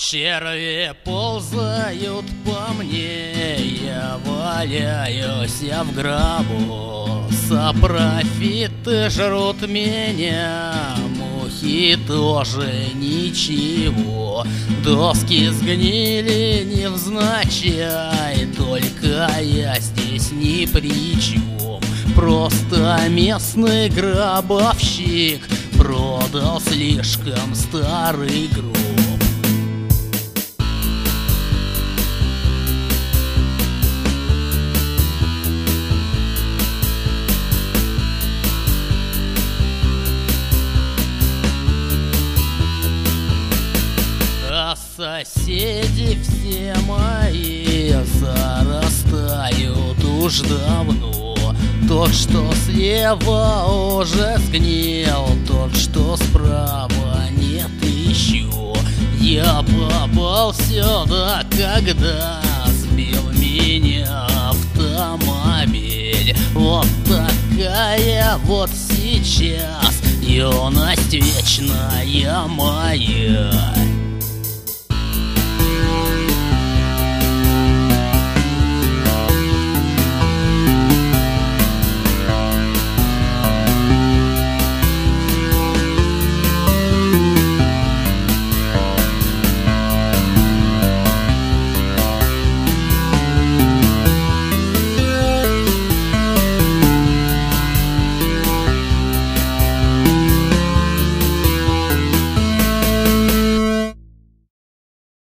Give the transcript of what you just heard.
Черви ползают по мне, я валяюсь в гробу. Сапрофиты жрут меня, мухи тоже ничего. Доски сгнили невзначай, только я здесь ни при чем. Просто местный гробовщик продал слишком старый гроб. Соседи все мои зарастают уж давно. Тот, что слева, уже сгнил, тот, что справа, нет еще. Я попал сюда, когда сбил меня автомобиль. Вот такая вот сейчас юность вечная моя.